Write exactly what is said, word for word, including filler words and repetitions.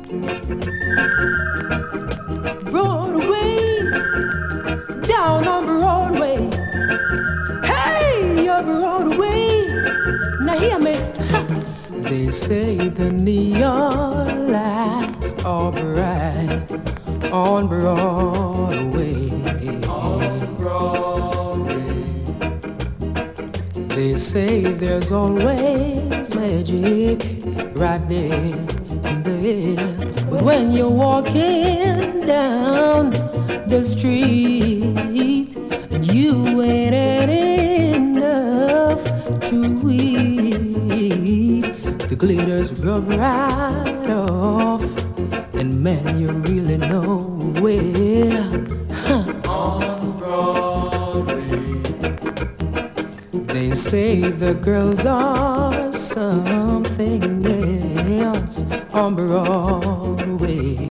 Broadway, down on Broadway. Hey, you're Broadway. Now hear me. Ha. They say the neon lights are bright on Broadway. On Broadway. They say there's always magic right there in the air. But when you're walking down the street and you ain't had enough to eat, the glitters rub right off, and man, you really know where. Huh. On Broadway. They say the girls are something else on Broadway.